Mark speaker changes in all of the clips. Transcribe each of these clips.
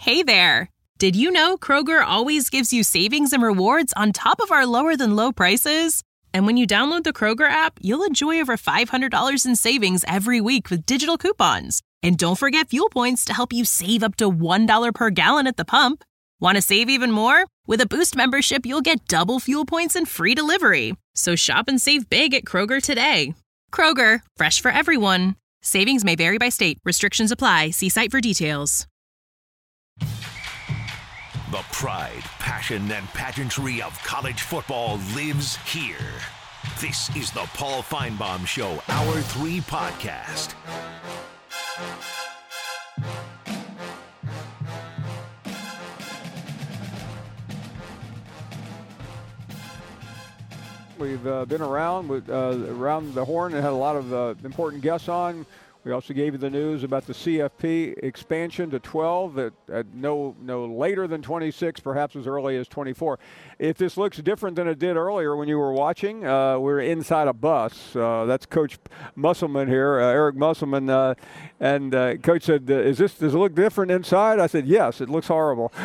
Speaker 1: Hey there! Did you know Kroger always gives you savings and rewards on top of our lower-than-low prices? And when you download the Kroger app, you'll enjoy over $500 in savings every week with digital coupons. And don't forget fuel points to help you save up to $1 per gallon at the pump. Want to save even more? With a Boost membership, you'll get double fuel points and free delivery. So shop and save big at Kroger today. Kroger, fresh for everyone. Savings may vary by state. Restrictions apply. See site for details.
Speaker 2: The pride, passion, and pageantry of college football lives here. This is the Paul Feinbaum Show, Hour 3 podcast.
Speaker 3: We've been around around the horn and had a lot of important guests on. We also gave you the news about the CFP expansion to 12 at no later than 26, perhaps as early as 24. If this looks different than it did earlier when you were watching, we're inside a bus. That's Coach Musselman here, Eric Musselman. And Coach said, does it look different inside? I said, yes, it looks horrible.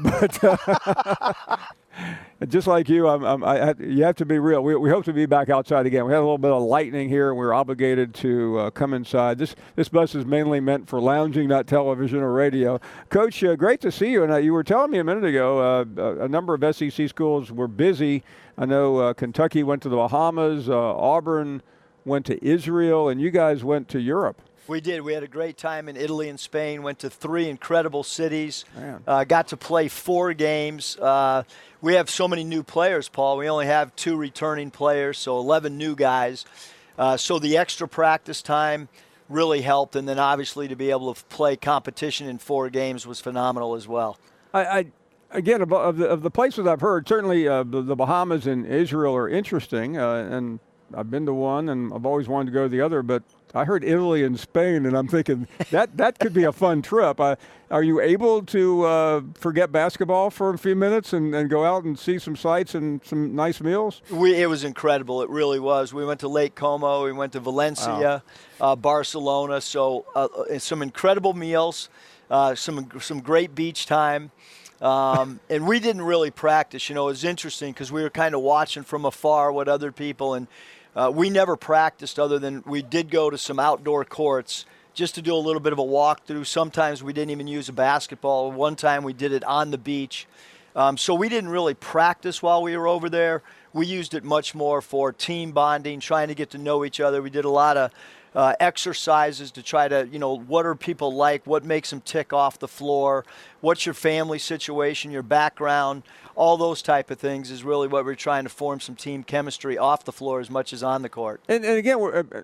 Speaker 3: Just like you, you have to be real. We hope to be back outside again. We had a little bit of lightning here, and we were obligated to come inside. This bus is mainly meant for lounging, not television or radio. Coach, great to see you. And you were telling me a minute ago a number of SEC schools were busy. I know Kentucky went to the Bahamas, Auburn went to Israel, and you guys went to Europe.
Speaker 4: We did. We had a great time in Italy and Spain, went to 3 incredible cities, got to play 4 games. We have so many new players, Paul. We only have 2 returning players, so 11 new guys. So the extra practice time really helped, and then obviously to be able to play competition in 4 games was phenomenal as well.
Speaker 3: Again, of the places I've heard, certainly the Bahamas and Israel are interesting, and I've been to one, and I've always wanted to go to the other, but I heard Italy and Spain, and I'm thinking that could be a fun trip. Are you able to forget basketball for a few minutes and go out and see some sights and some nice meals?
Speaker 4: It was incredible. It really was. We went to Lake Como. We went to Valencia, Barcelona. So some incredible meals, some great beach time. And we didn't really practice. You know, it was interesting because we were kind of watching from afar what other people, and we never practiced other than we did go to some outdoor courts just to do a little bit of a walkthrough. Sometimes we didn't even use a basketball. One time we did it on the beach. So we didn't really practice while we were over there. We used it much more for team bonding, trying to get to know each other. We did a lot of exercises to try to, what are people like? What makes them tick off the floor? What's your family situation, your background? All those type of things is really what we're trying to form some team chemistry off the floor as much as on the court.
Speaker 3: And again,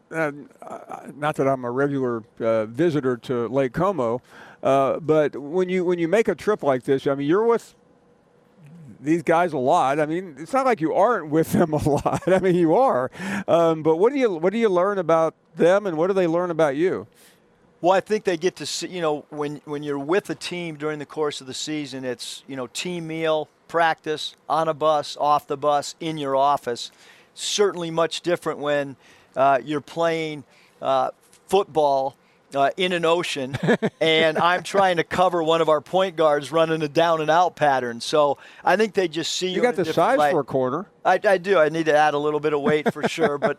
Speaker 3: not that I'm a regular visitor to Lake Como, but when you make a trip like this, I mean, you're with these guys a lot. I mean, it's not like you aren't with them a lot. I mean, you are. But what do you learn about them, and what do they learn about you?
Speaker 4: Well, I think they get to see, when you're with a team during the course of the season, it's, team meal, practice, on a bus, off the bus, in your office. Certainly much different when you're playing football in an ocean, and I'm trying to cover one of our point guards running a down and out pattern. So I think they just see you.
Speaker 3: You got the size for a corner.
Speaker 4: I do. I need to add a little bit of weight for sure, but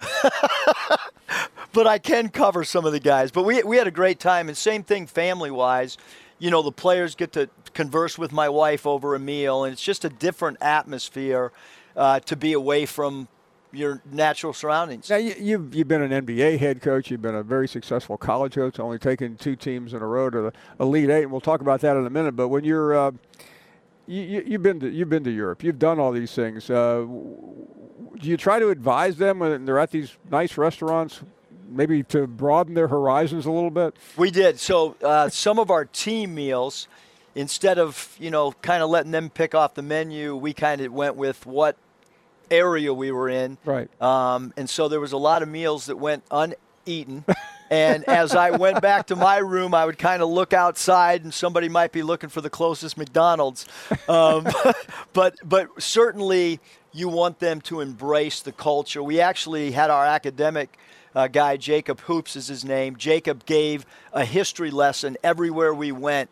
Speaker 4: but I can cover some of the guys. But we had a great time, and same thing family-wise. The players get to converse with my wife over a meal, and it's just a different atmosphere to be away from your natural surroundings.
Speaker 3: Now, you've been an NBA head coach. You've been a very successful college coach, only taken 2 teams in a row to the Elite Eight, and we'll talk about that in a minute. But when you're you've been to Europe, you've done all these things. Do you try to advise them when they're at these nice restaurants, maybe to broaden their horizons a little bit?
Speaker 4: We did. So some of our team meals, instead of kind of letting them pick off the menu, we kind of went with what area we were in.
Speaker 3: Right.
Speaker 4: And so there was a lot of meals that went uneaten. And as I went back to my room, I would kind of look outside, and somebody might be looking for the closest McDonald's. But certainly you want them to embrace the culture. We actually had our academic guy, Jacob Hoops is his name. Jacob gave a history lesson everywhere we went.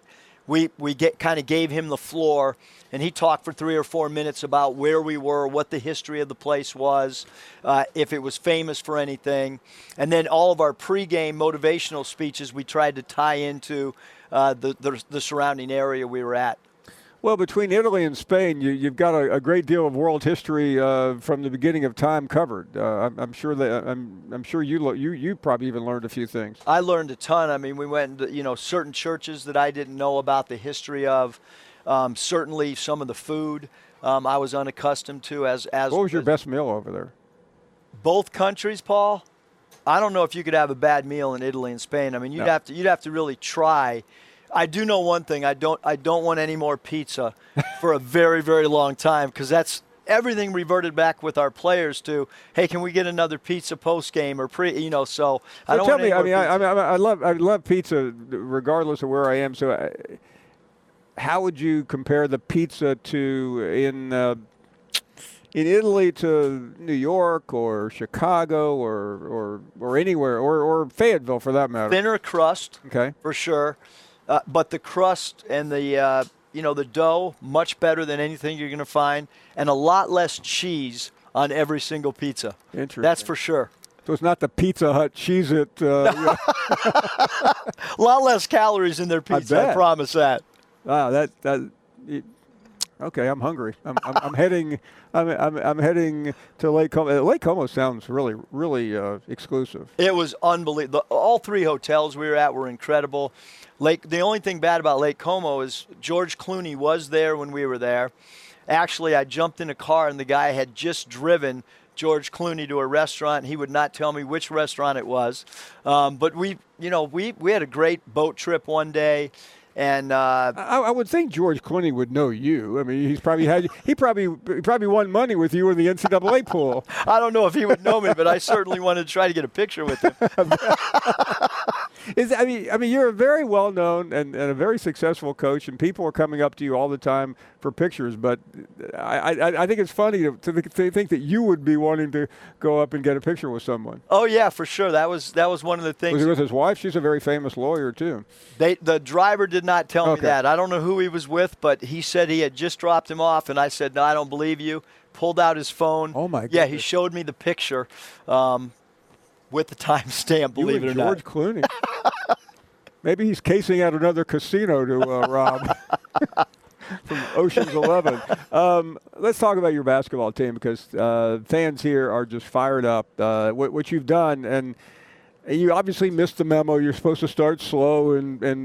Speaker 4: we kind of gave him the floor, and he talked for 3 or 4 minutes about where we were, what the history of the place was, if it was famous for anything. And then all of our pregame motivational speeches we tried to tie into the surrounding area we were at.
Speaker 3: Well, between Italy and Spain, you've got a great deal of world history from the beginning of time covered. I'm sure that I'm sure you probably even learned a few things.
Speaker 4: I learned a ton. I mean, we went into certain churches that I didn't know about the history of. Certainly, some of the food I was unaccustomed to. What
Speaker 3: was your best meal over there?
Speaker 4: Both countries, Paul. I don't know if you could have a bad meal in Italy and Spain. I mean, you'd have to really try. I do know one thing. I don't want any more pizza for a very, very long time, because that's everything reverted back with our players to, hey, can we get another pizza post game or pre? So I don't.
Speaker 3: Tell
Speaker 4: want
Speaker 3: me.
Speaker 4: any more pizza.
Speaker 3: I love pizza regardless of where I am. So, how would you compare the pizza to in Italy to New York or Chicago or anywhere or Fayetteville for that matter?
Speaker 4: Thinner crust,
Speaker 3: okay,
Speaker 4: for sure. But the crust and the dough, much better than anything you're going to find, and a lot less cheese on every single pizza.
Speaker 3: Interesting.
Speaker 4: That's for sure.
Speaker 3: So it's not the Pizza Hut Cheez-It.
Speaker 4: A lot less calories in their pizza, I promise that.
Speaker 3: Wow, okay, I'm hungry. I'm heading. I'm heading to Lake Como. Lake Como sounds really, really exclusive.
Speaker 4: It was unbelievable. All 3 hotels we were at were incredible. The only thing bad about Lake Como is George Clooney was there when we were there. Actually, I jumped in a car and the guy had just driven George Clooney to a restaurant. He would not tell me which restaurant it was. But we had a great boat trip one day. And
Speaker 3: I would think George Clooney would know you. I mean, he probably won money with you in the NCAA pool.
Speaker 4: I don't know if he would know me, but I certainly wanted to try to get a picture with him.
Speaker 3: I mean, you're a very well-known and a very successful coach, and people are coming up to you all the time for pictures. But I think it's funny to think that you would be wanting to go up and get a picture with someone.
Speaker 4: Oh yeah, for sure. That was one of the things.
Speaker 3: Was he with his wife? She's a very famous lawyer too.
Speaker 4: The driver did not tell me that. I don't know who he was with, but he said he had just dropped him off, and I said, no, I don't believe you. Pulled out his phone.
Speaker 3: Oh my goodness.
Speaker 4: Yeah, he showed me the picture with the timestamp. Believe it or not.
Speaker 3: George Clooney. Maybe he's casing out another casino to rob from Ocean's 11. Let's talk about your basketball team, because fans here are just fired up. What you've done, and you obviously missed the memo. You're supposed to start slow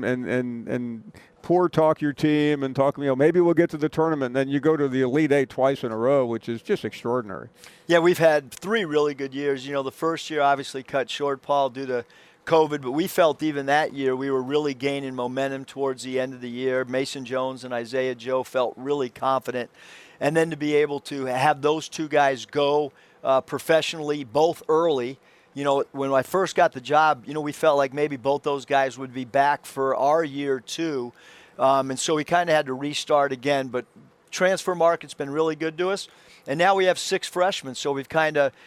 Speaker 3: and poor talk your team and talk, maybe we'll get to the tournament. And then you go to the Elite Eight twice in a row, which is just extraordinary. Yeah,
Speaker 4: we've had 3 really good years. The first year obviously cut short, Paul, due to COVID, but we felt even that year we were really gaining momentum towards the end of the year. Mason Jones and Isaiah Joe felt really confident. And then to be able to have those 2 guys go professionally both early. When I first got the job, we felt like maybe both those guys would be back for our year too. And so we kind of had to restart again. But transfer market's been really good to us. And now we have 6 freshmen, so we've kind of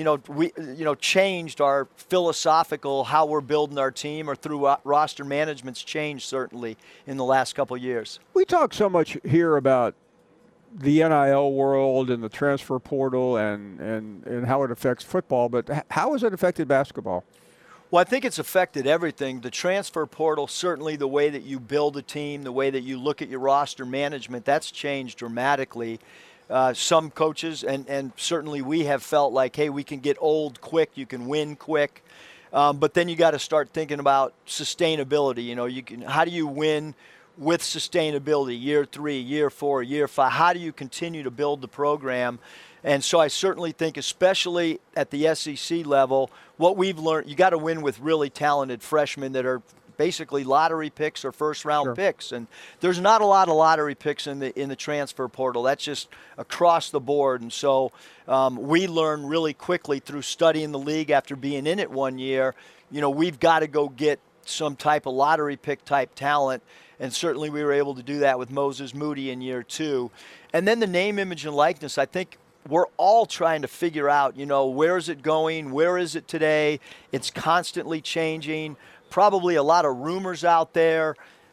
Speaker 4: changed our philosophical how we're building our team, or through roster management's changed certainly in the last couple of years.
Speaker 3: We talk so much here about the NIL world and the transfer portal and how it affects football, but how has it affected basketball?
Speaker 4: Well, I think it's affected everything. The transfer portal, certainly the way that you build a team, the way that you look at your roster management, that's changed dramatically. Some coaches, and certainly we have felt like, hey, we can get old quick, you can win quick. But then you got to start thinking about sustainability. How do you win with sustainability, year 3, year 4, year 5? How do you continue to build the program? And so I certainly think, especially at the SEC level, what we've learned, you got to win with really talented freshmen that are basically lottery picks or first-round picks. And there's not a lot of lottery picks in the transfer portal. That's just across the board. And so we learn really quickly through studying the league after being in it 1 year, we've got to go get some type of lottery pick type talent. And certainly we were able to do that with Moses Moody in year 2. And then the name, image, and likeness, I think we're all trying to figure out, where is it going? Where is it today? It's constantly changing. Probably a lot of rumors out there.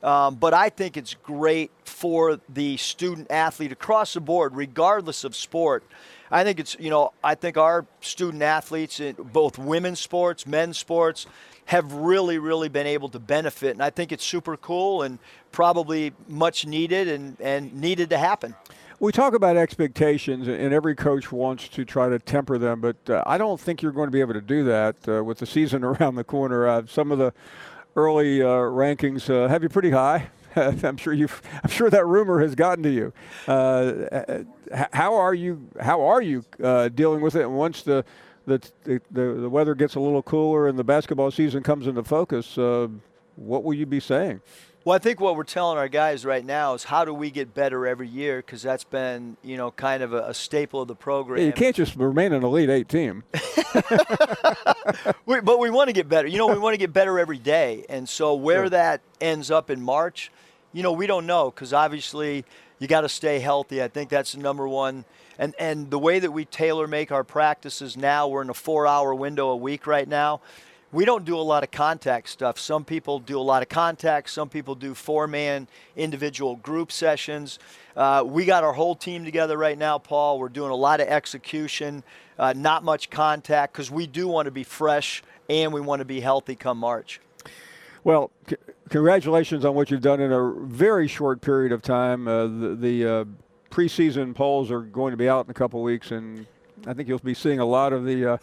Speaker 4: But I think it's great for the student athlete across the board, regardless of sport. I think I think our student athletes in both women's sports, men's sports, have really, really been able to benefit. And I think it's super cool and probably much needed and needed to happen.
Speaker 3: We talk about expectations, and every coach wants to try to temper them, but I don't think you're going to be able to do that with the season around the corner. Some of the early rankings have you pretty high. I'm sure that rumor has gotten to you. How are you dealing with it? And once the weather gets a little cooler and the basketball season comes into focus, what will you be saying?
Speaker 4: Well, I think what we're telling our guys right now is how do we get better every year, because that's been, kind of a staple of the program.
Speaker 3: Yeah, you can't just remain an Elite Eight team.
Speaker 4: But we want to get better. We want to get better every day. And so where that ends up in March, we don't know, because obviously you got to stay healthy. I think that's the number one. And the way that we tailor make our practices now, we're in a 4-hour window a week right now. We don't do a lot of contact stuff. Some people do a lot of contact. Some people do 4-man individual group sessions. We got our whole team together right now, Paul. We're doing a lot of execution, not much contact, because we do want to be fresh and we want to be healthy come March.
Speaker 3: Well, congratulations on what you've done in a very short period of time. The preseason polls are going to be out in a couple of weeks, and I think you'll be seeing a lot of the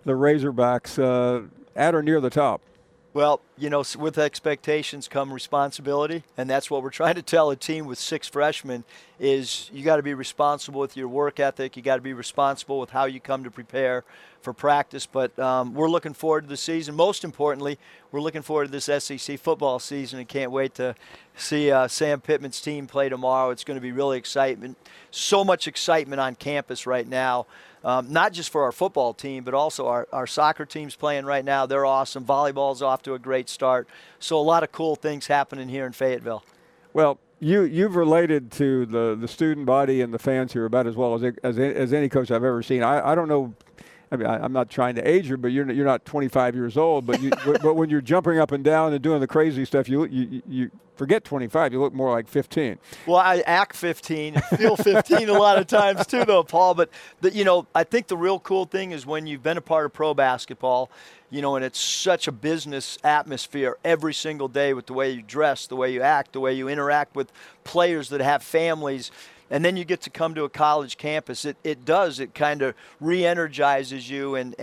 Speaker 3: Razorbacks at or near the top.
Speaker 4: Well, with expectations come responsibility, and that's what we're trying to tell a team with 6 freshmen is you got to be responsible with your work ethic. You got to be responsible with how you come to prepare for practice. But we're looking forward to the season. Most importantly, we're looking forward to this SEC football season and can't wait to see Sam Pittman's team play tomorrow. It's going to be really excitement. So much excitement on campus right now. Not just for our football team, but also our soccer team's playing right now. They're awesome. Volleyball's off to a great start. So a lot of cool things happening here in Fayetteville.
Speaker 3: Well, you've related to the student body and the fans here about as well as any coach I've ever seen. I don't know. I mean, I'm not trying to age you, but you're not 25 years old. But but when you're jumping up and down and doing the crazy stuff, you forget 25. You look more like 15.
Speaker 4: Well, I act 15 and feel 15 a lot of times too, though, Paul. But I think the real cool thing is when you've been a part of pro basketball, and it's such a business atmosphere every single day with the way you dress, the way you act, the way you interact with players that have families. And then you get to come to a college campus. It kind of re-energizes you and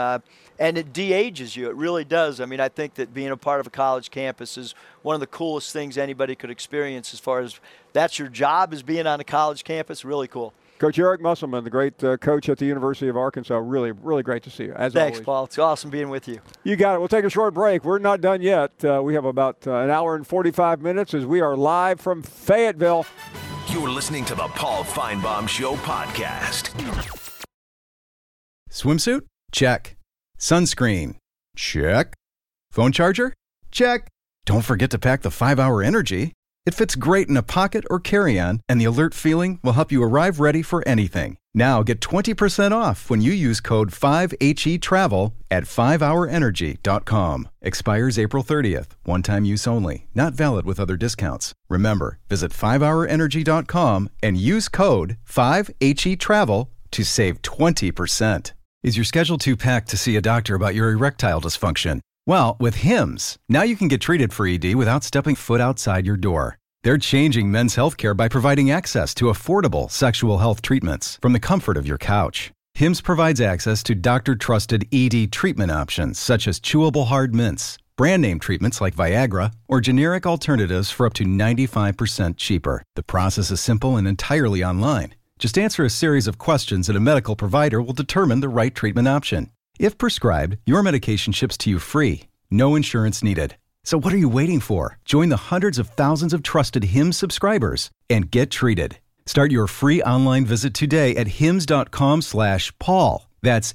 Speaker 4: it de-ages you. It really does. I mean, I think that being a part of a college campus is one of the coolest things anybody could experience as far as that's your job, is being on a college campus. Really cool.
Speaker 3: Coach Eric Musselman, the great coach at the University of Arkansas. Really, really great to see you, as
Speaker 4: Thanks,
Speaker 3: always.
Speaker 4: Paul. It's awesome being with you.
Speaker 3: You got it. We'll take a short break. We're not done yet. We have about an hour and 45 minutes as we are live from Fayetteville.
Speaker 2: You're listening to the Paul Feinbaum Show podcast.
Speaker 5: Swimsuit? Check. Sunscreen? Check. Phone charger? Check. Don't forget to pack the 5-Hour Energy. It fits great in a pocket or carry-on, and the alert feeling will help you arrive ready for anything. Now get 20% off when you use code 5HETRAVEL at 5hourenergy.com. Expires April 30th. One-time use only. Not valid with other discounts. Remember, visit 5hourenergy.com and use code 5HETRAVEL to save 20%. Is your schedule too packed to see a doctor about your erectile dysfunction? Well, with Hims, now you can get treated for ED without stepping foot outside your door. They're changing men's healthcare by providing access to affordable sexual health treatments from the comfort of your couch. Hims provides access to doctor-trusted ED treatment options such as chewable hard mints, brand name treatments like Viagra, or generic alternatives for up to 95% cheaper. The process is simple and entirely online. Just answer a series of questions and a medical provider will determine the right treatment option. If prescribed, your medication ships to you free. No insurance needed. So what are you waiting for? Join the hundreds of thousands of trusted Hims subscribers and get treated. Start your free online visit today at hims.com/Paul. That's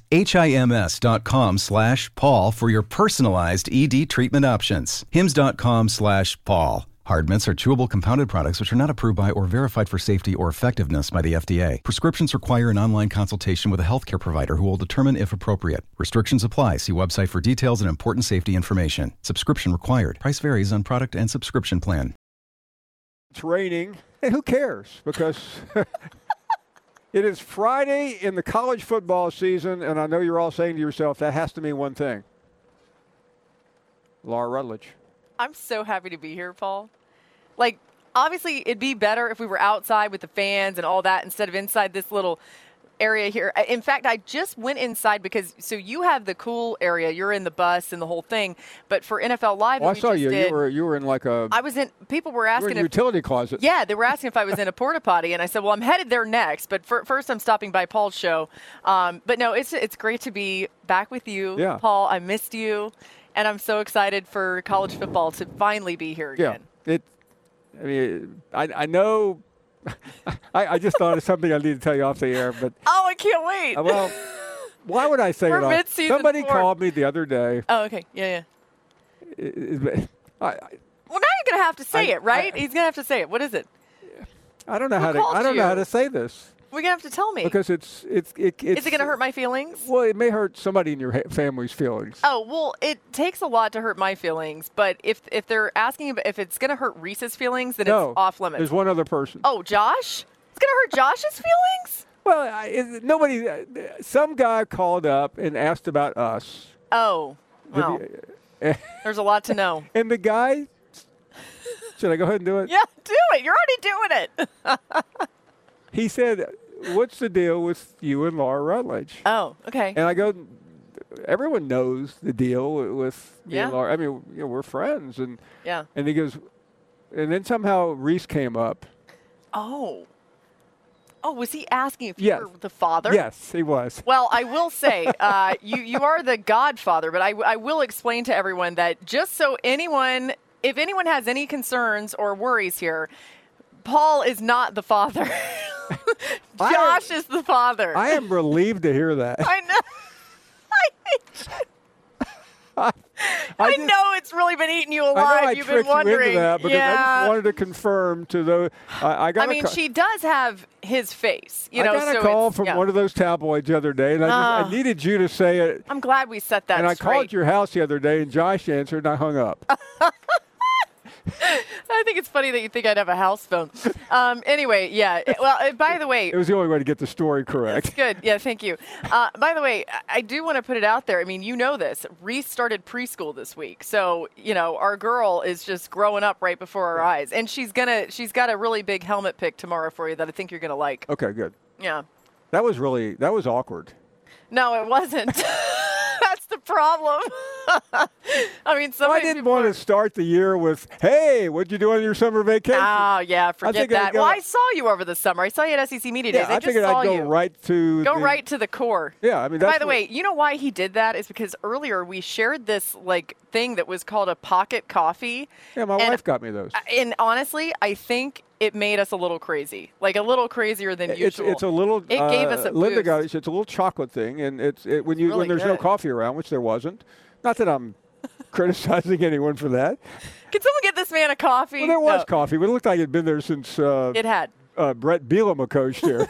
Speaker 5: HIMS.com/Paul for your personalized ED treatment options. hims.com/Paul. Hard mints are chewable compounded products which are not approved by or verified for safety or effectiveness by the FDA. Prescriptions require an online consultation with a healthcare provider who will determine if appropriate. Restrictions apply. See website for details and important safety information. Subscription required. Price varies on product and subscription plan.
Speaker 3: It's raining, and who cares? Because it is Friday in the college football season, and I know you're all saying to yourself, that has to mean one thing. Laura Rutledge.
Speaker 6: I'm so happy to be here, Paul. Like, obviously, it'd be better if we were outside with the fans and all that instead of inside this little area here. In fact, I just went inside because you have the cool area. You're in the bus and the whole thing. But for NFL Live,
Speaker 3: I saw you. You were in like a.
Speaker 6: I was in. People were asking.
Speaker 3: You were in a utility closet.
Speaker 6: Yeah, they were asking if I was in a porta potty, and I said, "Well, I'm headed there next, but first I'm stopping by Paul's show." But no, it's great to be back with you, Paul. I missed you, and I'm so excited for college football to finally be here again.
Speaker 3: Yeah, I know. I just thought of something I need to tell you off the air, but
Speaker 6: I can't wait.
Speaker 3: Well, why would I say
Speaker 6: We're
Speaker 3: it off?
Speaker 6: mid-season
Speaker 3: Somebody
Speaker 6: 4.
Speaker 3: called me the other day.
Speaker 6: Oh, okay. Yeah.
Speaker 3: Well,
Speaker 6: Well, now you're gonna have to say it, right? He's gonna have to say it. What is it?
Speaker 3: I don't know
Speaker 6: Who
Speaker 3: how to.
Speaker 6: called
Speaker 3: I don't know how
Speaker 6: you?
Speaker 3: to say this
Speaker 6: We're gonna have to tell me.
Speaker 3: because it's.
Speaker 6: Is it gonna hurt my feelings?
Speaker 3: Well, it may hurt somebody in your family's feelings.
Speaker 6: Oh, well, it takes a lot to hurt my feelings, but if they're asking if it's going to hurt Reese's feelings, then
Speaker 3: No,
Speaker 6: it's off limits.
Speaker 3: there's one other person.
Speaker 6: Oh, Josh? It's going to hurt Josh's feelings?
Speaker 3: Well, nobody. Some guy called up and asked about us.
Speaker 6: Oh, well, there's a lot to know.
Speaker 3: And the guy. Should I go ahead and do it?
Speaker 6: Yeah, do it. You're already doing it.
Speaker 3: He said, "What's the deal with you and Laura Rutledge?"
Speaker 6: Oh, okay.
Speaker 3: And I go, everyone knows the deal with me and
Speaker 6: Yeah.
Speaker 3: Laura. I mean, we're friends. And
Speaker 6: Yeah.
Speaker 3: and he goes, and then somehow Reese came up.
Speaker 6: Oh, was he asking if
Speaker 3: Yes.
Speaker 6: you were the father?
Speaker 3: Yes, he was.
Speaker 6: Well, I will say, you are the godfather, but I will explain to everyone that just so if anyone has any concerns or worries here, Paul is not the father. Josh is the father.
Speaker 3: I am relieved to hear that.
Speaker 6: I know. I know it's really been eating you
Speaker 3: I know
Speaker 6: alive.
Speaker 3: I
Speaker 6: You've been
Speaker 3: tricked you
Speaker 6: wondering.
Speaker 3: into that because I just wanted to confirm to the. I got.
Speaker 6: She does have his face.
Speaker 3: I got a call from one of those tabloids the other day, and I needed you to say it.
Speaker 6: I'm glad we set that
Speaker 3: And I
Speaker 6: straight.
Speaker 3: called your house the other day, and Josh answered, and I hung up.
Speaker 6: I think it's funny that you think I'd have a house phone. Anyway, yeah. Well, by the way,
Speaker 3: It was the only way to get the story correct.
Speaker 6: good. Yeah, thank you. By the way, I do want to put it out there. I mean, you know this. Reese started preschool this week. So, our girl is just growing up right before our eyes. And she's got a really big helmet pick tomorrow for you that I think you're going to like.
Speaker 3: Okay, good.
Speaker 6: Yeah.
Speaker 3: That was awkward.
Speaker 6: No, it wasn't. That's the problem. I mean,
Speaker 3: I didn't want to start the year with, "Hey, what'd you do on your summer vacation?"
Speaker 6: Oh, yeah, forget that. Well, I saw you over the summer. I saw you at SEC Media Days.
Speaker 3: I figured I'd go right to
Speaker 6: right to the core.
Speaker 3: Yeah, I mean.
Speaker 6: By the way, you know why he did that is because earlier we shared this thing that was called a pocket coffee.
Speaker 3: Yeah, my wife got me those.
Speaker 6: And honestly, I think it made us a little crazy, a little crazier than usual.
Speaker 3: It's a little.
Speaker 6: It gave us a
Speaker 3: Linda
Speaker 6: boost.
Speaker 3: got it. It's a little chocolate thing, and when
Speaker 6: really
Speaker 3: there's no
Speaker 6: good.
Speaker 3: coffee around, which there wasn't. Not that I'm criticizing anyone for that.
Speaker 6: Can someone get this man a coffee?
Speaker 3: Well, there was
Speaker 6: No.
Speaker 3: coffee, but it looked like it'd been there since.
Speaker 6: It had.
Speaker 3: Brett Bielema coached here.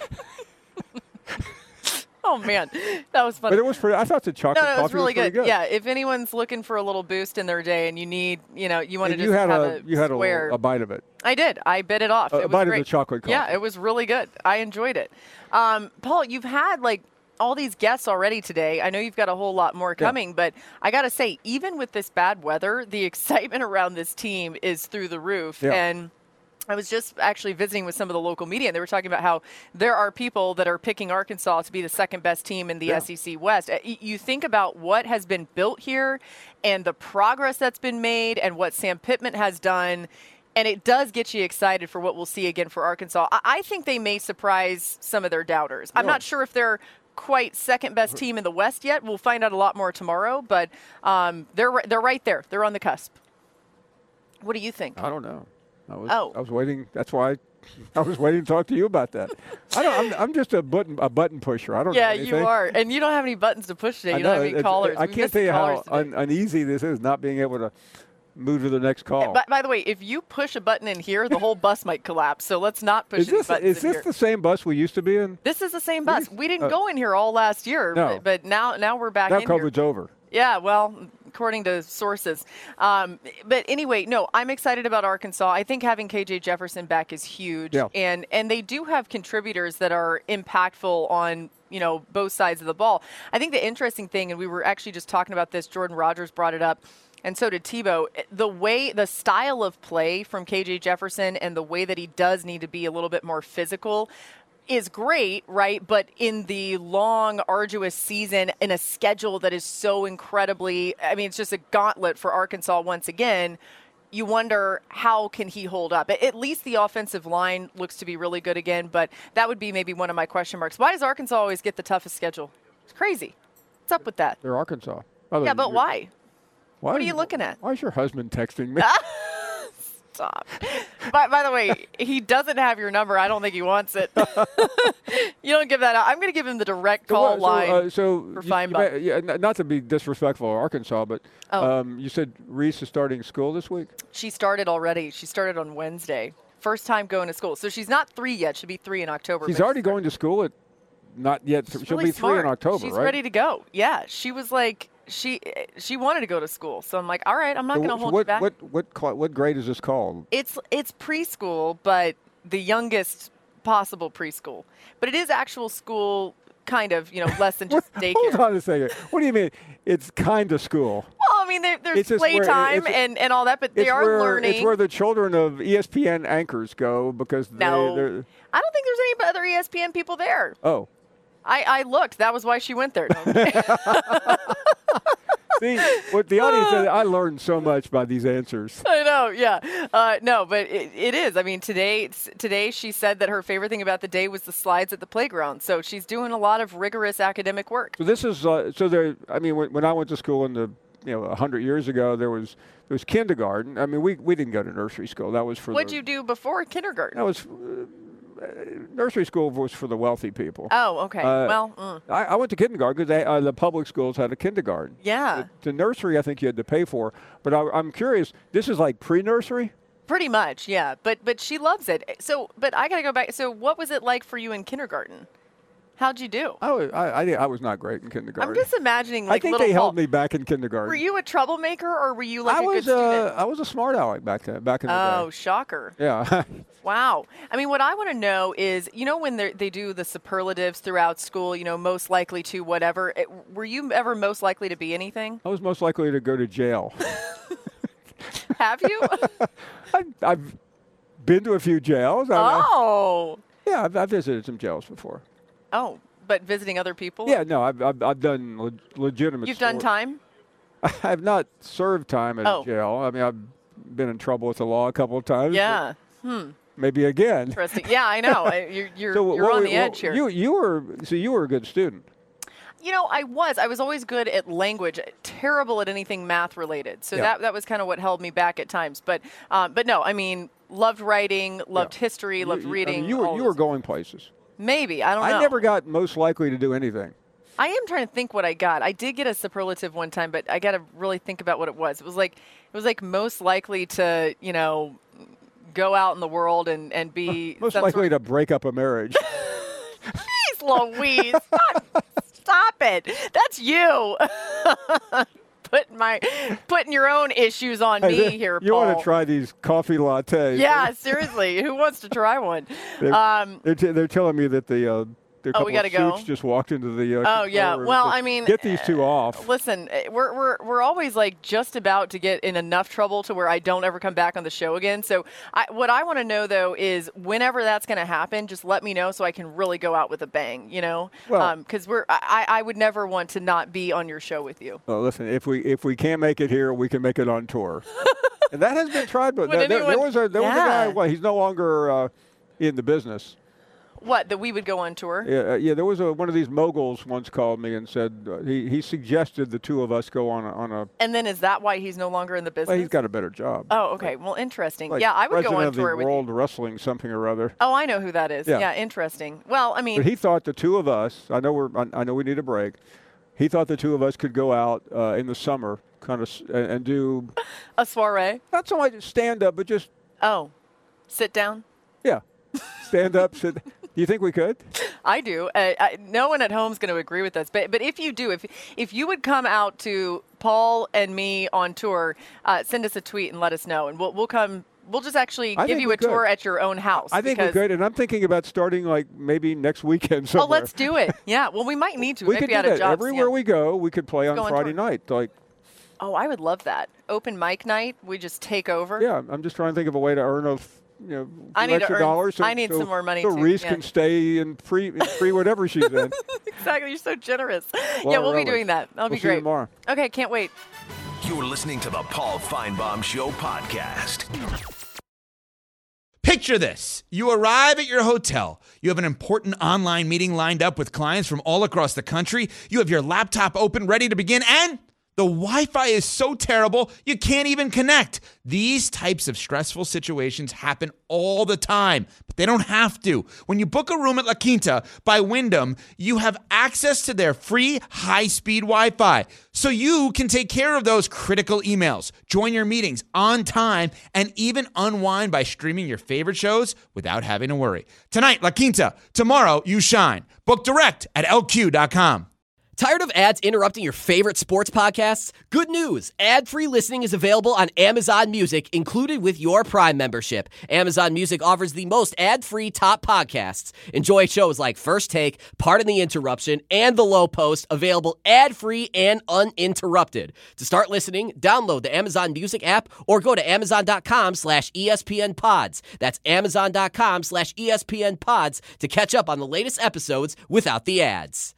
Speaker 6: Oh man, that was funny.
Speaker 3: But it was pretty. I thought the chocolate
Speaker 6: No, it
Speaker 3: coffee
Speaker 6: was really
Speaker 3: pretty good.
Speaker 6: Yeah, if anyone's looking for a little boost in their day and you need, you want to
Speaker 3: And
Speaker 6: just have
Speaker 3: you had
Speaker 6: square.
Speaker 3: a bite of it.
Speaker 6: I did. I bit it off. It was
Speaker 3: bite
Speaker 6: great.
Speaker 3: of the chocolate coffee.
Speaker 6: Yeah, it was really good. I enjoyed it. Paul, you've had all these guests already today. I know you've got a whole lot more coming, but I got to say, even with this bad weather, the excitement around this team is through the roof.
Speaker 3: Yeah.
Speaker 6: And I was just actually visiting with some of the local media, and they were talking about how there are people that are picking Arkansas to be the second best team in the SEC West. You think about what has been built here and the progress that's been made and what Sam Pittman has done, and it does get you excited for what we'll see again for Arkansas. I think they may surprise some of their doubters. I'm not sure if they're quite second best team in the West yet. We'll find out a lot more tomorrow, but they're right there. They're on the cusp. What do you think?
Speaker 3: I don't know. I was waiting. That's why I was waiting to talk to you about that. I'm just a button pusher. I don't know anything.
Speaker 6: You are, and you don't have any buttons to push today. You don't have any callers.
Speaker 3: I can't tell you how uneasy this is, not being able to move to the next call.
Speaker 6: By the way, if you push a button in here, the whole bus might collapse. So let's not push any buttons
Speaker 3: Is
Speaker 6: in
Speaker 3: this
Speaker 6: here.
Speaker 3: the same bus we used to be in?
Speaker 6: This is the same bus. We didn't go in here all last year,
Speaker 3: No.
Speaker 6: but now we're back
Speaker 3: Now
Speaker 6: in here.
Speaker 3: COVID's over.
Speaker 6: Yeah, well, according to sources. But anyway, no, I'm excited about Arkansas. I think having KJ Jefferson back is huge.
Speaker 3: Yeah.
Speaker 6: And they do have contributors that are impactful on, both sides of the ball. I think the interesting thing, and we were actually just talking about this, Jordan Rogers brought it up, and so did Tebow, the style of play from KJ Jefferson and the way that he does need to be a little bit more physical is great, right? But in the long, arduous season, in a schedule that is so incredibly, it's just a gauntlet for Arkansas once again, you wonder how can he hold up. At least the offensive line looks to be really good again, but that would be maybe one of my question marks. Why does Arkansas always get the toughest schedule? It's crazy. What's up with that?
Speaker 3: They're Arkansas.
Speaker 6: Yeah, but why? What are you looking at?
Speaker 3: Why is your husband texting me?
Speaker 6: Stop. By the way, he doesn't have your number. I don't think he wants it. You don't give that out. I'm going to give him the direct call line for Feinbaum.
Speaker 3: Yeah, not to be disrespectful of Arkansas, but you said Reese is starting school this week?
Speaker 6: She started already. She started on Wednesday. First time going to school. So she's not 3 yet. She'll be 3 in October.
Speaker 3: She's already going to school at not yet. She'll
Speaker 6: really
Speaker 3: be 3 in October,
Speaker 6: She's
Speaker 3: right?
Speaker 6: ready to go. Yeah. She was like, she wanted to go to school. So I'm like, all right, I'm not going to hold you back.
Speaker 3: What grade is this called?
Speaker 6: It's preschool, but the youngest possible preschool. But it is actual school, kind of, less than just daycare.
Speaker 3: Hold on a second. What do you mean? It's kind of school.
Speaker 6: Well, there's playtime and all that, but they are learning.
Speaker 3: It's where the children of ESPN anchors go because
Speaker 6: I don't think there's any other ESPN people there.
Speaker 3: Oh.
Speaker 6: I looked. That was why she went there.
Speaker 3: See, what the audience said, I learned so much by these answers.
Speaker 6: I know, yeah. No, but it is. Today she said that her favorite thing about the day was the slides at the playground. So she's doing a lot of rigorous academic work.
Speaker 3: So this is, when I went to school in the, 100 years ago, there was kindergarten. We didn't go to nursery school. That was for
Speaker 6: What'd you do before kindergarten?
Speaker 3: That was... nursery school was for the wealthy people.
Speaker 6: Oh, okay.
Speaker 3: I went to kindergarten because the public schools had a kindergarten.
Speaker 6: Yeah.
Speaker 3: The nursery, I think you had to pay for. But I'm curious, this is like pre-nursery?
Speaker 6: Pretty much, yeah. But she loves it. So, but I got to go back. So what was it like for you in kindergarten? How'd you do?
Speaker 3: I was not great in kindergarten.
Speaker 6: I'm just imagining
Speaker 3: I think they held me back in kindergarten.
Speaker 6: Were you a troublemaker or were you like a good student?
Speaker 3: I was a smart aleck back in the day.
Speaker 6: Oh, shocker.
Speaker 3: Yeah.
Speaker 6: Wow. What I want to know is, when they do the superlatives throughout school, most likely to whatever, were you ever most likely to be anything?
Speaker 3: I was most likely to go to jail.
Speaker 6: Have you?
Speaker 3: I've been to a few jails.
Speaker 6: Oh.
Speaker 3: Yeah, I've visited some jails before.
Speaker 6: Oh, but visiting other people?
Speaker 3: Yeah, no, I've done legitimate.
Speaker 6: You've done time?
Speaker 3: I have not served time at a jail. I've been in trouble with the law a couple of times.
Speaker 6: Yeah.
Speaker 3: Maybe again.
Speaker 6: Interesting. Yeah, I know. You're on the edge here.
Speaker 3: You were a good student.
Speaker 6: I was always good at language, terrible at anything math related. So that was kind of what held me back at times. But no, loved writing, loved history, loved reading.
Speaker 3: You were going places.
Speaker 6: Maybe. I don't know.
Speaker 3: I never got most likely to do anything.
Speaker 6: I am trying to think what I got. I did get a superlative one time, but I got to really think about what it was. It was like most likely to, go out in the world and be
Speaker 3: most likely to break up a marriage.
Speaker 6: Jeez Louise. Stop it. That's you. Putting your own issues on me here, Paul.
Speaker 3: You want to try these coffee lattes?
Speaker 6: Yeah, seriously. Who wants to try one?
Speaker 3: They're telling me that the couple of suits just walked into the room.
Speaker 6: Well,
Speaker 3: get these two off.
Speaker 6: Listen, we're always like just about to get in enough trouble to where I don't ever come back on the show again. So what I want to know though is whenever that's going to happen, just let me know so I can really go out with a bang. Because I would never want to not be on your show with you.
Speaker 3: Well, listen, if we can't make it here, we can make it on tour. And that has been tried, but there was a guy. Well, he's no longer in the business.
Speaker 6: What, that we would go on tour?
Speaker 3: Yeah. There was one of these moguls once called me and said he suggested the two of us go on a. And
Speaker 6: then is that why he's no longer in the business?
Speaker 3: Well, he's got a better job.
Speaker 6: Oh, okay. Well, interesting. Like I would go on tour with you.
Speaker 3: World Wrestling something or other.
Speaker 6: Oh, I know who that is. Yeah, interesting. Well,
Speaker 3: But he thought the two of us. I know we need a break. He thought the two of us could go out in the summer, kind of, and do
Speaker 6: a soiree.
Speaker 3: Not so much stand up, but just
Speaker 6: sit down.
Speaker 3: Yeah, stand up, sit. Do you think we could?
Speaker 6: I do. No one at home is going to agree with us. But if you do, if you would come out to Paul and me on tour, send us a tweet and let us know, and we'll come. We'll just actually give you a tour at your own house.
Speaker 3: I think we're good, and I'm thinking about starting like maybe next weekend somewhere.
Speaker 6: Oh, let's do it. Yeah, well, we might need to.
Speaker 3: We could do that. Everywhere we go, we could play on Friday night. Like,
Speaker 6: oh, I would love that. Open mic night, we just take over.
Speaker 3: Yeah, I'm just trying to think of a way to earn extra dollars.
Speaker 6: I need some more money,
Speaker 3: so
Speaker 6: too.
Speaker 3: Reese can stay in free whatever she's in.
Speaker 6: Exactly. You're so generous. Yeah, we'll be doing that. That'll be great.
Speaker 3: See you tomorrow.
Speaker 6: Okay, can't wait.
Speaker 2: You're listening to the Paul Finebaum Show podcast.
Speaker 7: Picture this. You arrive at your hotel. You have an important online meeting lined up with clients from all across the country. You have your laptop open, ready to begin, and the Wi-Fi is so terrible, you can't even connect. These types of stressful situations happen all the time, but they don't have to. When you book a room at La Quinta by Wyndham, you have access to their free high-speed Wi-Fi, so you can take care of those critical emails, join your meetings on time, and even unwind by streaming your favorite shows without having to worry. Tonight, La Quinta. Tomorrow, you shine. Book direct at LQ.com.
Speaker 8: Tired of ads interrupting your favorite sports podcasts? Good news! Ad-free listening is available on Amazon Music, included with your Prime membership. Amazon Music offers the most ad-free top podcasts. Enjoy shows like First Take, Pardon the Interruption, and The Low Post, available ad-free and uninterrupted. To start listening, download the Amazon Music app or go to amazon.com/ESPNpods. That's amazon.com/ESPNpods to catch up on the latest episodes without the ads.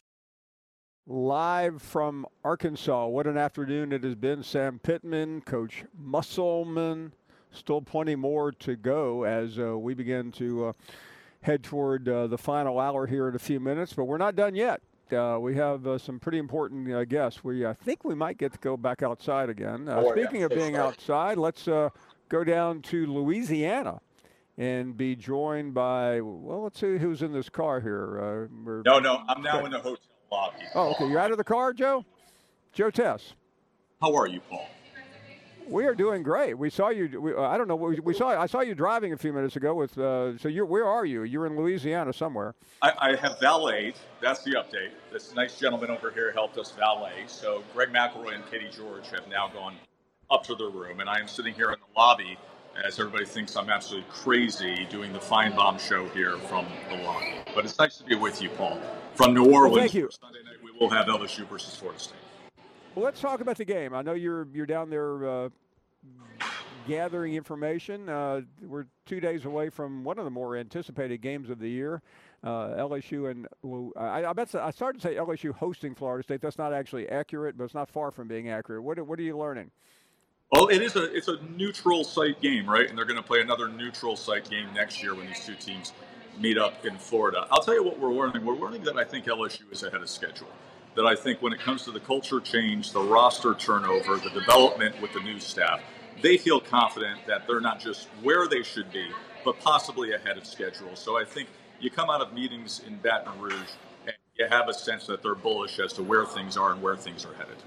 Speaker 3: Live from Arkansas. What an afternoon it has been. Sam Pittman, Coach Musselman. Still plenty more to go as we begin to head toward the final hour here in a few minutes. But we're not done yet. We have some pretty important guests. I think we might get to go back outside again. Speaking of being outside, let's go down to Louisiana and be joined by, well, let's see who's in this car here.
Speaker 9: No, I'm now in the hotel lobby.
Speaker 3: Oh, okay. You're out of the car, Joe? Joe Tess.
Speaker 9: How are you, Paul?
Speaker 3: We are doing great. We saw you. I don't know. I saw you driving a few minutes ago with. So where are you? You're in Louisiana somewhere.
Speaker 9: I have valeted. That's the update. This nice gentleman over here helped us valet. So Greg McElroy and Katie George have now gone up to their room, and I am sitting here in the lobby as everybody thinks I'm absolutely crazy doing the Finebaum show here from the lobby. But it's nice to be with you, Paul. From New Orleans,
Speaker 3: well, thank you.
Speaker 9: Sunday night we will have LSU versus Florida State.
Speaker 3: Well, let's talk about the game. I know you're down there gathering information. We're 2 days away from one of the more anticipated games of the year. LSU and I started to say LSU hosting Florida State. That's not actually accurate, but it's not far from being accurate. What are you learning?
Speaker 9: Well, it's a neutral site game, right? And they're going to play another neutral site game next year when these two teams meet up in Florida. I'll tell you what we're learning. We're learning that I think LSU is ahead of schedule. That I think when it comes to the culture change, the roster turnover, the development with the new staff, they feel confident that they're not just where they should be, but possibly ahead of schedule. So I think you come out of meetings in Baton Rouge and you have a sense that they're bullish as to where things are and where things are headed.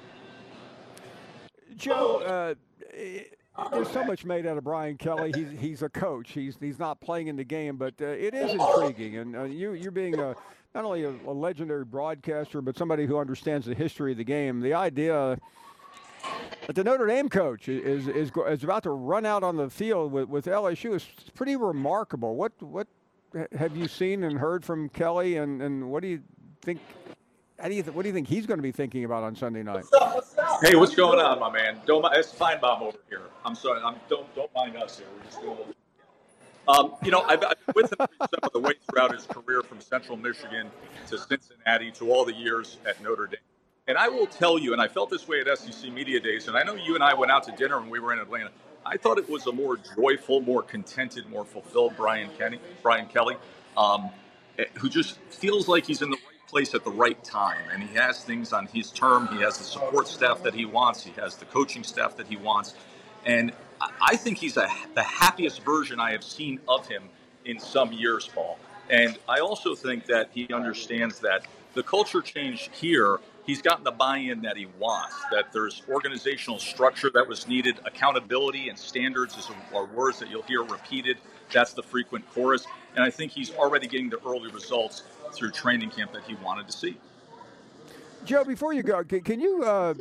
Speaker 3: Joe, there's so much made out of Brian Kelly. He's a coach. He's not playing in the game, but it is intriguing. And you're being not only a legendary broadcaster, but somebody who understands the history of the game. The idea that the Notre Dame coach is about to run out on the field with LSU is pretty remarkable. What have you seen and heard from Kelly, and what do you think? What do you think he's going to be thinking about on Sunday night?
Speaker 9: Hey, what's going on, my man? It's Finebaum over here. I'm sorry. Don't mind us here. We're just doing I've been with him some of the way throughout his career, from Central Michigan to Cincinnati to all the years at Notre Dame. And I will tell you, and I felt this way at SEC Media Days, and I know you and I went out to dinner when we were in Atlanta. I thought it was a more joyful, more contented, more fulfilled Brian Kelly, who just feels like he's in the right place at the right time, and he has things on his term. He has the support staff that he wants. He has the coaching staff that he wants, and I think he's the happiest version I have seen of him in some years, Paul. And I also think that he understands that the culture change here, he's gotten the buy-in that he wants, that there's organizational structure that was needed, accountability and standards are words that you'll hear repeated. That's the frequent chorus. And I think he's already getting the early results through training camp that he wanted to see.
Speaker 3: Joe, before you go, can you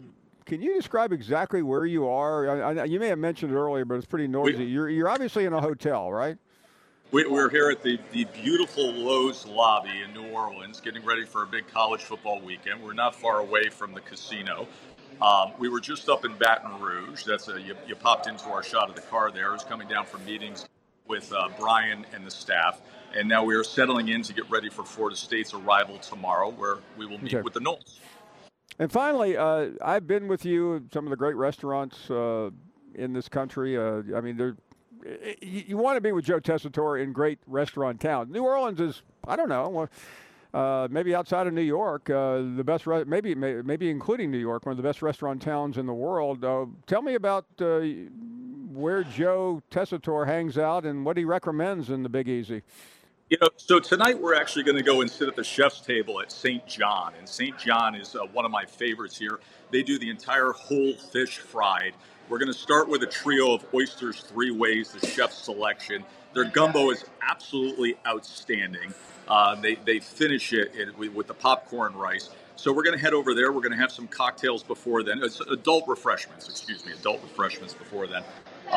Speaker 3: Can you describe exactly where you are? You may have mentioned it earlier, but it's pretty noisy. You're obviously in a hotel, right?
Speaker 9: We're here at the beautiful Lowe's lobby in New Orleans, getting ready for a big college football weekend. We're not far away from the casino. We were just up in Baton Rouge. You popped into our shot of the car there. I was coming down from meetings with Brian and the staff. And now we are settling in to get ready for Florida State's arrival tomorrow, where we will meet with the Noles.
Speaker 3: And finally, I've been with you at some of the great restaurants in this country. I mean, you want to be with Joe Tessitore in great restaurant towns. New Orleans is, I don't know, maybe outside of New York, the best, maybe including New York, one of the best restaurant towns in the world. Tell me about where Joe Tessitore hangs out and what he recommends in the Big Easy.
Speaker 9: So tonight we're actually going to go and sit at the chef's table at St. John. And St. John is one of my favorites here. They do the entire whole fish fried. We're going to start with a trio of oysters 3 ways, the chef's selection. Their gumbo is absolutely outstanding. They finish it with the popcorn rice. So we're going to head over there. We're going to have some cocktails before then. It's adult refreshments before then.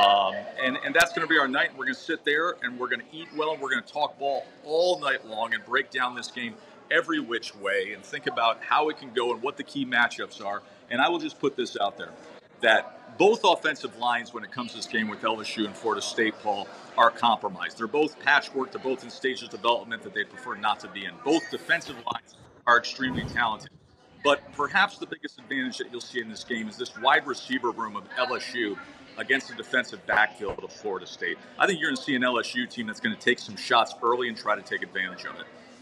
Speaker 9: And that's going to be our night. We're going to sit there and we're going to eat well and we're going to talk ball all night long and break down this game every which way and think about how it can go and what the key matchups are. And I will just put this out there, that both offensive lines when it comes to this game with LSU and Florida State, Paul, are compromised. They're both patchwork. They're both in stages of development that they prefer not to be in. Both defensive lines are extremely talented. But perhaps the biggest advantage that you'll see in this game is this wide receiver room of LSU against the defensive backfield of Florida State. I think you're going to see an LSU team that's going to take some shots early and try to take advantage of it.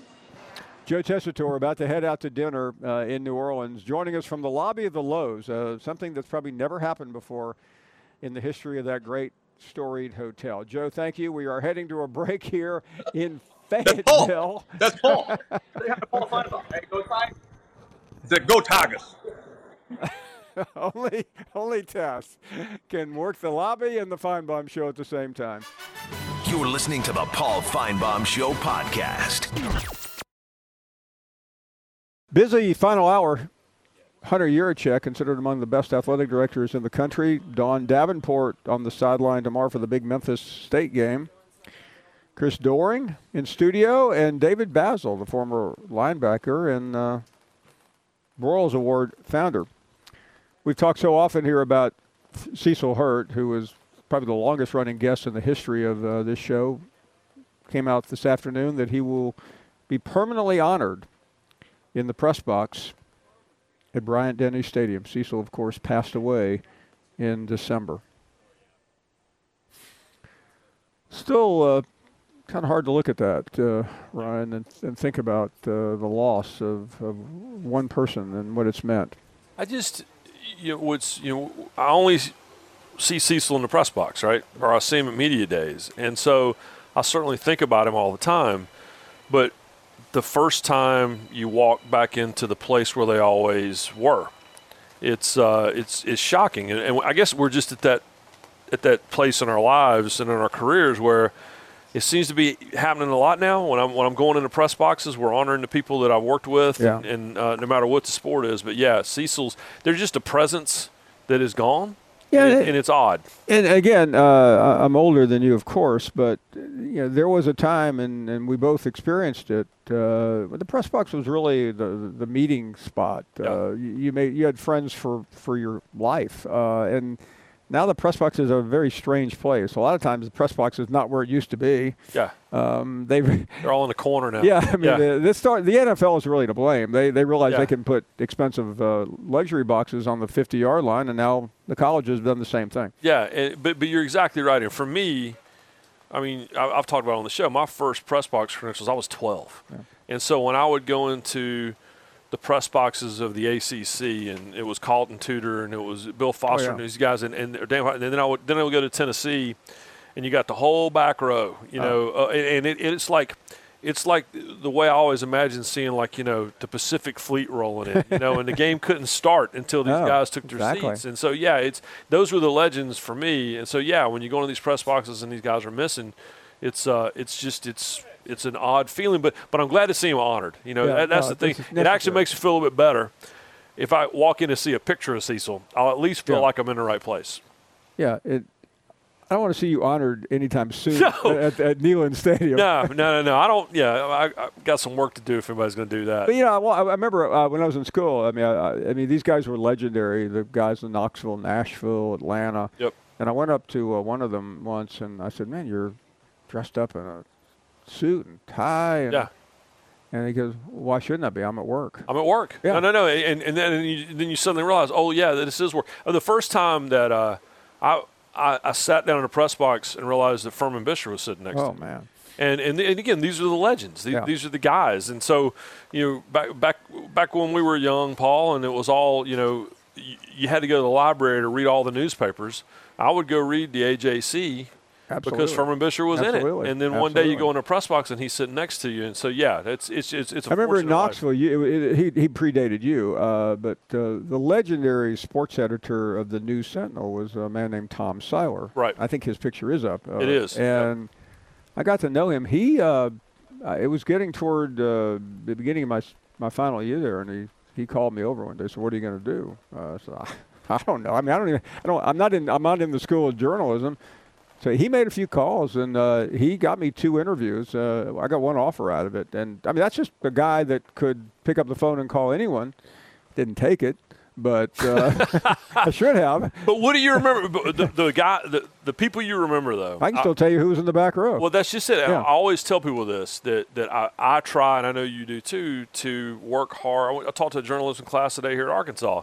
Speaker 3: Joe Tessitore about to head out to dinner in New Orleans, joining us from the lobby of the Lowe's, something that's probably never happened before in the history of that great storied hotel. Joe, thank you. We are heading to a break here in Fayetteville.
Speaker 9: That's Paul. They have Paul Feinbaum. Hey, go Tigers. Go Tigers.
Speaker 3: Only Tess can work the lobby and the Feinbaum Show at the same time.
Speaker 2: You're listening to the Paul Feinbaum Show podcast.
Speaker 3: Busy final hour. Hunter Yurachek, considered among the best athletic directors in the country. Dawn Davenport on the sideline tomorrow for the big Memphis State game. Chris Doering in studio, and David Basil, the former linebacker and Broyles Award founder. We've talked so often here about Cecil Hurt, who was probably the longest-running guest in the history of this show. Came out this afternoon that he will be permanently honored in the press box at Bryant-Denny Stadium. Cecil, of course, passed away in December. Still kind of hard to look at that, Ryan, and think about the loss of one person and what it's meant.
Speaker 10: I only see Cecil in the press box, right? Or I see him at media days. And so I certainly think about him all the time. But the first time you walk back into the place where they always were, it's shocking. And I guess we're just at that place in our lives and in our careers where it seems to be happening a lot now. When I'm going into press boxes, we're honoring the people that I've worked with, and no matter what the sport is. But yeah, Cecil's, there's just a presence that is gone. Yeah, and it's odd.
Speaker 3: And again, I'm older than you, of course, but there was a time, and we both experienced it. The press box was really the meeting spot. You had friends for your life, and now the press box is a very strange place. A lot of times the press box is not where it used to be.
Speaker 10: Yeah.
Speaker 3: They're
Speaker 10: all in the corner now.
Speaker 3: Yeah, I mean, the NFL is really to blame. They realize they can put expensive luxury boxes on the 50-yard line, and now the colleges have done the same thing.
Speaker 10: Yeah, but you're exactly right. And for me, I mean, I've talked about it on the show, my first press box credentials, I was 12. Yeah. And so when I would go into the press boxes of the ACC, and it was Carlton Tudor, and it was Bill Foster and these guys, and then I would go to Tennessee, and you got the whole back row, and it's like the way I always imagine seeing the Pacific Fleet rolling in, and the game couldn't start until these guys took their seats, and so those were the legends for me, and so when you go into these press boxes and these guys are missing, it's an odd feeling, but I'm glad to see him honored. That's the thing. It actually makes you feel a little bit better if I walk in to see a picture of Cecil, I'll at least feel like I'm in the right place.
Speaker 3: Yeah, I don't want to see you honored anytime soon at Neyland Stadium.
Speaker 10: No. I don't. Yeah, I got some work to do if anybody's going to do that.
Speaker 3: But I remember when I was in school. I mean, these guys were legendary. The guys in Knoxville, Nashville, Atlanta.
Speaker 10: Yep.
Speaker 3: And I went up to one of them once, and I said, "Man, you're dressed up in a suit and tie." And, and he goes, "Why shouldn't I be? I'm at work."
Speaker 10: I'm at work.
Speaker 3: Yeah.
Speaker 10: No. And then you suddenly realize, oh yeah, this is work. The first time that I sat down in a press box and realized that Furman Bisher was sitting next to me.
Speaker 3: Oh, man.
Speaker 10: And again, these are the legends. These are the guys. And so, back when we were young, Paul, and it was all, you had to go to the library to read all the newspapers. I would go read the AJC because Furman Bisher was in it. And then one day you go in a press box and he's sitting next to you. And so, it's a
Speaker 3: I remember in Knoxville, he predated you, but the legendary sports editor of the News Sentinel was a man named Tom Seiler.
Speaker 10: Right.
Speaker 3: I think his picture is up.
Speaker 10: It is.
Speaker 3: And I got to know him. He it was getting toward the beginning of my final year there, and he called me over one day. So what are you going to do? So I don't know. I mean, I'm not in the school of journalism. So he made a few calls, and he got me 2 interviews. I got 1 offer out of it. And, I mean, that's just a guy that could pick up the phone and call anyone. Didn't take it, but I should have.
Speaker 10: But what do you remember? The people you remember, though.
Speaker 3: I can still tell you who was in the back row.
Speaker 10: Well, that's just it. Yeah. I always tell people this, that I try, and I know you do too, to work hard. I talked to a journalism class today here at Arkansas.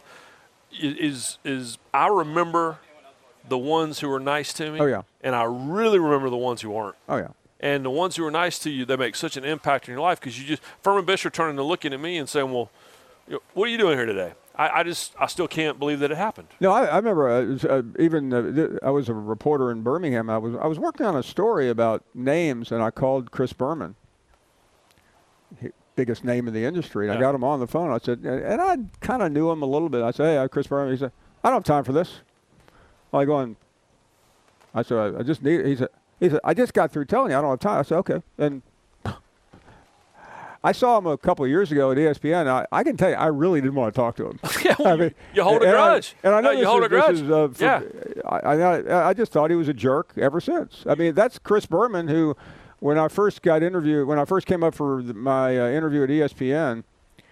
Speaker 10: I remember the ones who were nice to me.
Speaker 3: Oh, yeah.
Speaker 10: And I really remember the ones who weren't.
Speaker 3: Oh, yeah.
Speaker 10: And the ones who were nice to you, they make such an impact in your life because Furman Bisher turning to looking at me and saying, well, what are you doing here today? I still can't believe that it happened.
Speaker 3: No, I remember I was a reporter in Birmingham. I was working on a story about names, and I called Chris Berman, biggest name in the industry, and I got him on the phone. I said, and I kind of knew him a little bit. I said, hey, Chris Berman. He said, I don't have time for this. I said, I just need. He said, I just got through telling you I don't have time. I said, okay. And I saw him a couple of years ago at ESPN. I can tell you, I really didn't want to talk to him.
Speaker 10: I mean, you hold a grudge.
Speaker 3: And I know
Speaker 10: you hold a grudge.
Speaker 3: I just thought he was a jerk ever since. I mean, that's Chris Berman, who, when I first came up for my interview at ESPN,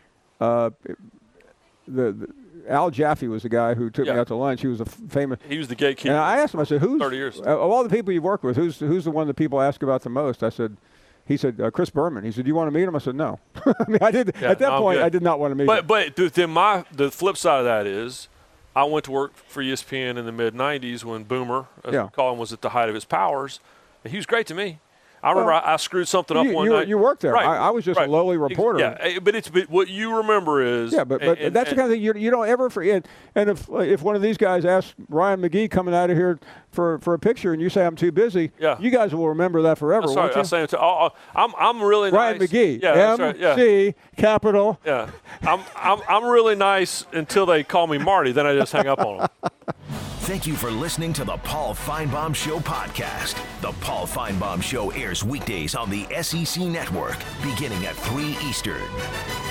Speaker 3: Al Jaffe was the guy who took me out to lunch. He was
Speaker 10: He was the gatekeeper.
Speaker 3: And I asked him, I said,
Speaker 10: 30 years.
Speaker 3: Of all the people you've worked with, who's the one that people ask about the most? He said, Chris Berman. He said, do you want to meet him? I said, no. I mean, at that point, I did not want to meet him.
Speaker 10: But then the flip side of that is I went to work for ESPN in the mid-'90s when Boomer, as we call him, was at the height of his powers. He was great to me. I remember I screwed something up one night.
Speaker 3: You worked there.
Speaker 10: Right.
Speaker 3: I was just a lowly reporter.
Speaker 10: Yeah, but what you remember is.
Speaker 3: Yeah, but that's the kind of thing you don't ever forget. And if one of these guys asks Ryan McGee coming out of here for a picture and you say I'm too busy, you guys will remember that forever.
Speaker 10: That's right. I'm really
Speaker 3: Ryan
Speaker 10: nice.
Speaker 3: McGee.
Speaker 10: Yeah, that's right.
Speaker 3: MC capital.
Speaker 10: Yeah, I'm really nice until they call me Marty. Then I just hang up on them.
Speaker 2: Thank you for listening to the Paul Finebaum Show podcast. The Paul Finebaum Show airs weekdays on the SEC Network, beginning at 3 Eastern.